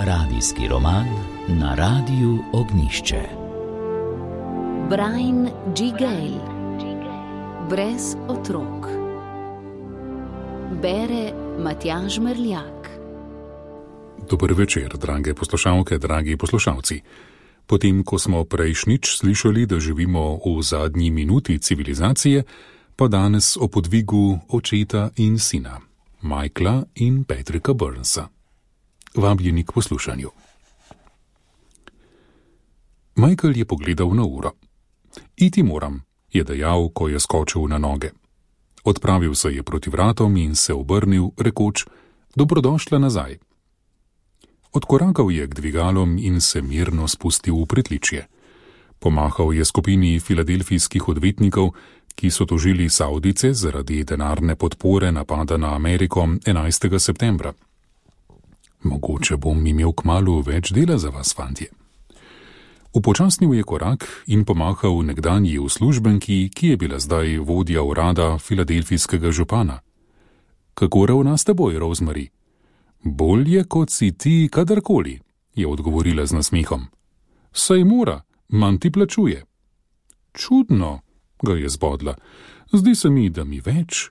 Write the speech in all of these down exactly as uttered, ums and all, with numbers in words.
Radijski roman na Radiu Ognjišče. Brian G. Gale. Brez otrok. Bere Matjaž Merljak. Dober večer, drage poslušalke, dragi poslušalci. Potem, ko smo prejšnjič slišali, da živimo v zadnji minuti civilizacije, pa danes o podvigu očeta in sina, Michaela in Patricka Burnsa. Vabljeni k poslušanju. Michael je pogledal na uro. Iti moram, je dejal, ko je skočil na noge. Odpravil se je proti vratom in se obrnil, rekoč, dobrodošla nazaj. Odkorakal je k dvigalom in se mirno spustil v pritličje. Pomahal je skupini filadelfijskih odvetnikov, ki so tožili Savdice zaradi denarne podpore napada na Ameriko enajstega septembra. Mogoče bom imel kmalu več dela za vas, fantje. Upočasnil je korak in pomahal nekdanji uslužbenki, ki je bila zdaj vodja urada filadelfijskega župana. Kako ravna s teboj, Rosemary? Bolje, kot si ti kadarkoli, je odgovorila z nasmehom. Saj mora, manj ti plačuje. Čudno, ga je zbodla. Zdi se mi, da mi več.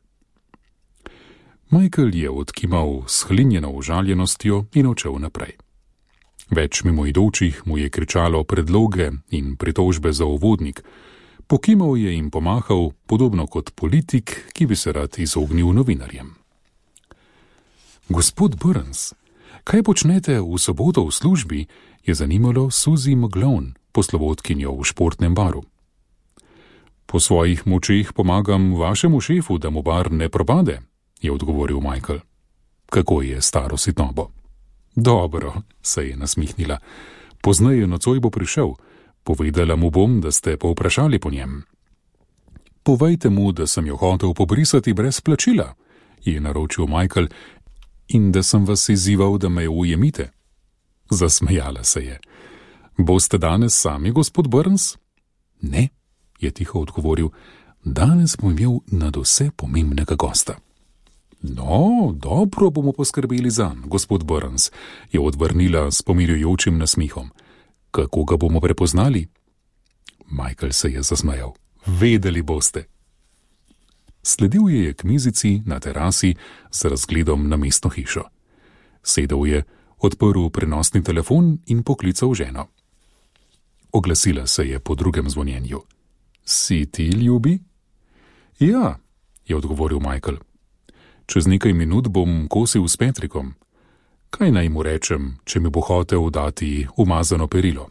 Michael je odkimal s hlinjeno užaljenostjo in odšel naprej. Več mimoidočih mu je kričalo predloge in pritožbe za uvodnik. Pokimal je in pomahal, podobno kot politik, ki bi se rad izognil novinarjem. Gospod Burns, kaj počnete v soboto v službi, je zanimalo Suzy McGlone, poslovodkinjo v športnem baru. Po svojih močeh pomagam vašemu šefu, da mu bar ne propade, je odgovoril Michael. Kako je staro sitnobo? Dobro, se je nasmihnila. Pozneje nocoj bo prišel. Povedala mu bom, da ste povprašali po njem. Povejte mu, da sem jo hotel pobrisati brez plačila, je naročil Michael, in da sem vas izzival, da me ujemite. Zasmejala se je. Boste danes sami, gospod Burns? Ne, je tiho odgovoril. Danes bom imel nadvse pomembnega gosta. No, dobro bomo poskrbeli zanj, gospod Burns, je odvrnila s pomirjujočim nasmihom. Kako ga bomo prepoznali? Michael se je zasmejal. Vedeli boste. Sledil je k mizici na terasi z razgledom na mestno hišo. Sedel je, odprl prenosni telefon in poklical ženo. Oglasila se je po drugem zvonjenju. Si ti ljubi? Ja, je odgovoril Michael. Čez nekaj minut bom kosil s Patrickom. Kaj naj mu rečem, če mi bo hotel dati umazano perilo?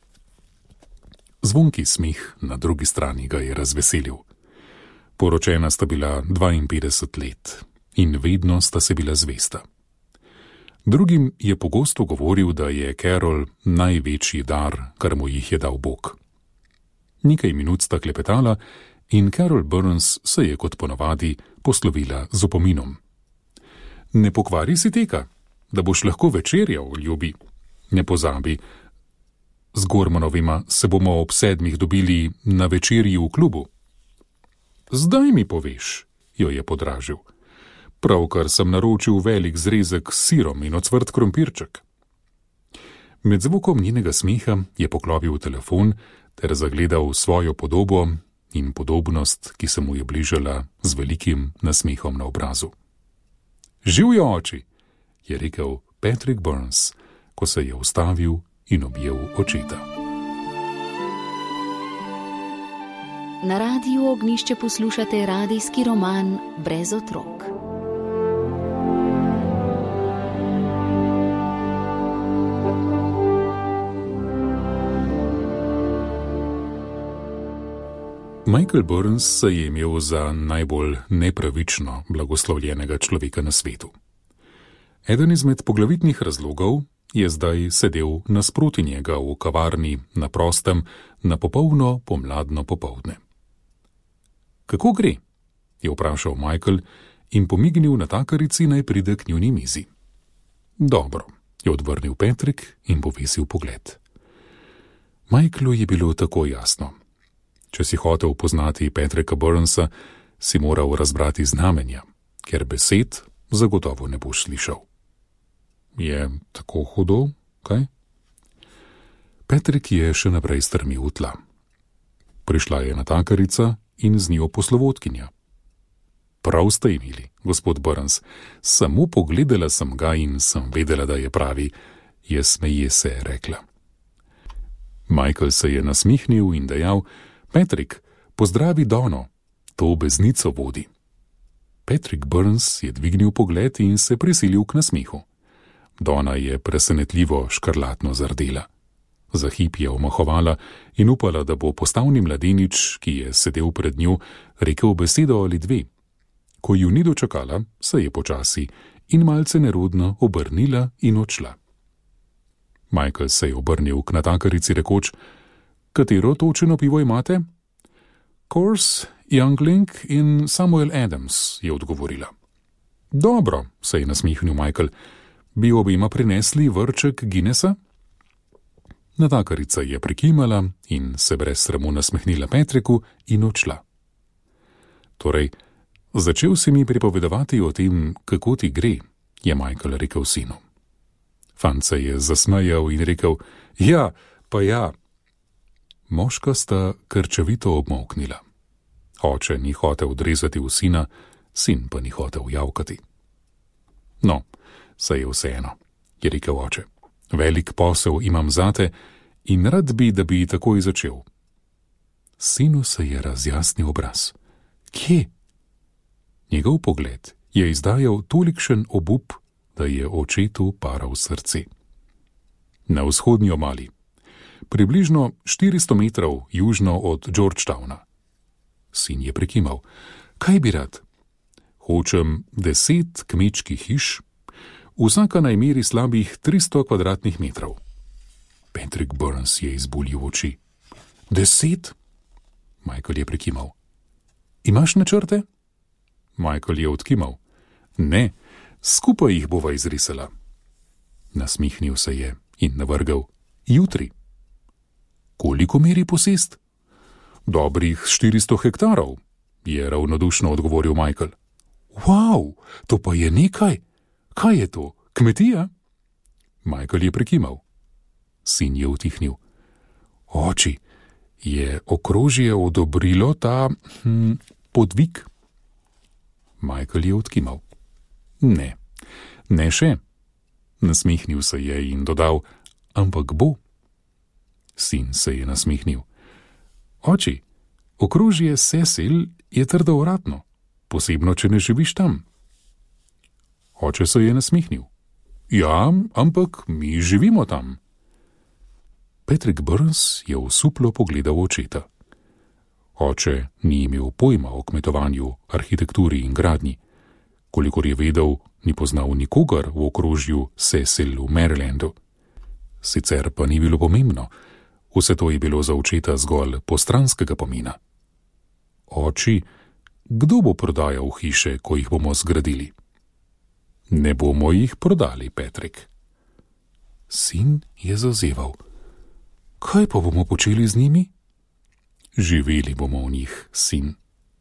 Zvonki smeh na drugi strani ga je razveselil. Poročena sta bila dvainpetdeset let in vedno sta se bila zvesta. Drugim je pogosto govoril, da je Carol največji dar, kar mu jih je dal Bog. Nekaj minut sta klepetala in Carol Burns se je kot ponavadi poslovila z opominom. Ne pokvari si teka, da boš lahko večerjal, ljubi. Ne pozabi, z Gormanovima se bomo ob sedmih dobili na večerji v klubu. Zdaj mi poveš, jo je podražil. Pravkar sem naročil velik zrezek s sirom in ocvrt krompirček. Med zvokom njenega smeha je poklopil telefon ter zagledal svojo podobo in podobnost, ki se mu je bližala z velikim nasmehom na obrazu. Živjo, oči, je rekel Patrick Burns, ko se je ustavil in objel očeta. Na Radiu Ognjišče poslušate radijski roman Brez otrok. Michael Burns se je imel za najbolj nepravično blagoslovljenega človeka na svetu. Eden izmed poglavitnih razlogov je zdaj sedel nasproti njega v kavarni na prostem na popolno pomladno popoldne. Kako gre? Je vprašal Michael in pomignil natakarici, naj pride k njuni mizi. Dobro, je odvrnil Patrick in povesil pogled. Michaelu je bilo tako jasno. Če si hotel poznati Patricka Burnsa, si moral razbrati znamenja, ker besed zagotovo ne boš slišal. Je tako hudo? kaj? Patrick je še naprej strmil v tla. Prišla je natakarica in z njo poslovodkinja. Prav ste imeli, gospod Burns, samo pogledala sem ga in sem vedela, da je pravi, je smeje se rekla. Michael se je nasmihnil in dejal: Patrick, pozdravi Dono, to beznico vodi. Patrick Burns je dvignil pogled in se prisilil k nasmehu. Dona je presenetljivo škrlatno zardela. Za hip je omahovala in upala, da bo postavni mladenič, ki je sedel pred njo, rekel besedo ali dve. Ko ju ni dočakala, se je počasi in malce nerodno obrnila in odšla. Michael se je obrnil k natakarici rekoč: Katero točeno pivo imate? Coors, Youngling in Samuel Adams, je odgovorila. Dobro, se je nasmihnil Michael, bi obima prinesli vrček Guinnessa? Natakarica je prikimala in se brez sramu nasmehnila Patricku in odšla. Torej, začel si mi pripovedovati o tem, kako ti gre, je Michael rekel sinu. Fant se je zasmejal in rekel: Ja, pa ja. Moška sta krčevito obmolknila. Oče ni hotel odrezati v sina, sin pa ni hotel javkati. No, saj je vseeno, je rekel oče. Velik posel imam zate in rad bi, da bi takoj začel. Sinu se je razjasnil obraz. Kje? Njegov pogled je izdajal tolikšen obup, da je očetu paral srce. Na vzhodnji obali, približno štiristo metrov južno od Georgetowna. Sin je prekimal. Kaj bi rad? Hočem deset kmečkih hiš, vsaka naj meri slabih tristo kvadratnih metrov. Patrick Burns je izbuljil oči. Deset? Michael je prekimal. Imaš načrte? Michael je odkimal. Ne, skupaj jih bova izrisala. Nasmihnil se je in navrgal. Jutri. Koliko meri posest? Dobrih štiristo hektarov, je ravnodušno odgovoril Michael. Wow, to pa je nekaj. Kaj je to, kmetija? Michael je prekimal. Sin je utihnil. Oči, je okrožje odobrilo ta hm, podvig? Michael je odkimal. Ne, ne še. Nasmihnil se je in dodal, ampak bo. Sin se je nasmihnil. Oči, okrožje Cecil je trdovratno, posebno, če ne živiš tam. Oče se je nasmihnil. Ja, ampak mi živimo tam. Patrick Burns je osuplo pogledal očeta. Oče ni imel pojma o kmetovanju, arhitekturi in gradnji. Kolikor je vedel, ni poznal nikogar v okrožju Cecil v Marylandu. Sicer pa ni bilo pomembno, vse to je bilo za očeta zgolj postranskega pomena. Oči, kdo bo prodajal hiše, ko jih bomo zgradili? Ne bomo jih prodali, Patrick. Sin je zazeval. Kaj pa bomo počeli z njimi? Živeli bomo v njih, sin.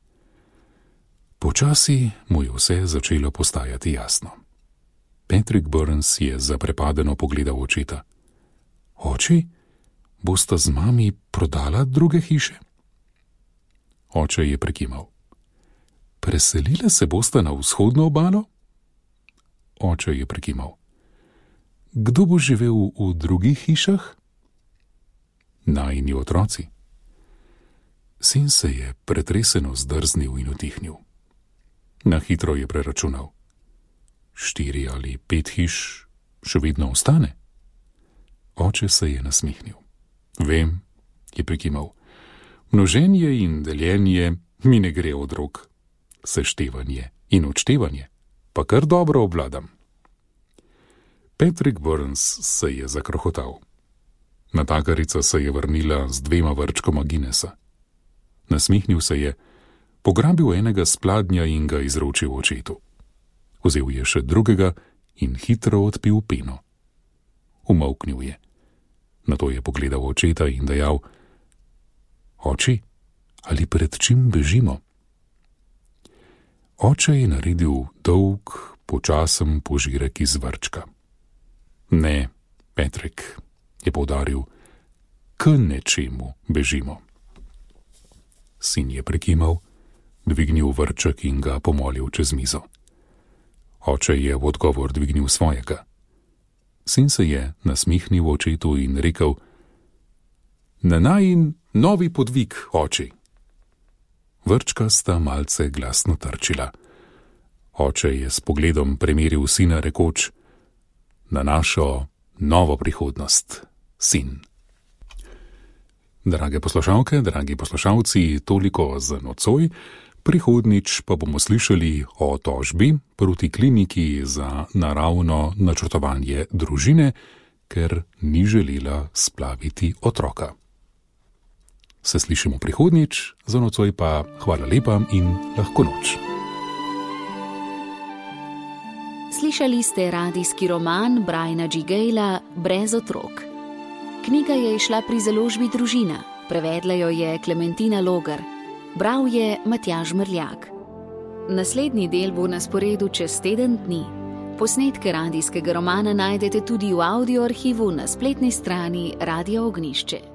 Počasi mu je vse začelo postajati jasno. Patrick Burns je zaprepadeno pogledal očeta. Oči, bosta z mami prodala druge hiše? Oče je prekimal. Preselila se bosta na vzhodno obalo? Oče je prekimal. Kdo bo živel v drugih hišah? Najini otroci. Sin se je pretreseno zdrznil in utihnil. Na hitro je preračunal. Štiri ali pet hiš še vedno ostane? Oče se je nasmihnil. Vem, je prekimal. Množenje in deljenje mi ne gre od rok. Seštevanje in odštevanje pa kar dobro obvladam. Patrick Burns se je zakrohotal. Natakarica se je vrnila z dvema vrčkoma Guinnessa. Nasmihnil se je, pograbil enega s pladnja in ga izročil očetu. Vzel je še drugega in hitro odpil peno. Umolknil je. Nato je pogledal očeta in dejal: Oči, ali pred čim bežimo? Oče je naredil dolg, počasen požirek iz vrčka. Ne, Patrick, je poudaril, k nečemu bežimo. Sin je prekimal, dvignil vrček in ga pomolil čez mizo. Oče je v odgovor dvignil svojega. Sin se je nasmihnil očetu in rekel: Na najin novi podvig, oči. Vrčka sta malce glasno trčila. Oče je s pogledom premeril sina rekoč: Na našo novo prihodnost, sin. Drage poslušalke, dragi poslušalci, toliko za nocoj. Prihodnič pa bomo slišali o tožbi proti kliniki za naravno načrtovanje družine, ker ni želela splaviti otroka. Se slišimo prihodnič, za nocoj pa hvala lepa in lahko noč. Slišali ste radijski roman Briana G. Gala Brez otrok. Knjiga je izšla pri založbi Družina, prevedla jo je Klementina Logar, bral je Matjaž Mrljak. Naslednji del bo na sporedu čez teden dni. Posnetke radijskega romana najdete tudi v audio arhivu na spletni strani Radia Ognjišče.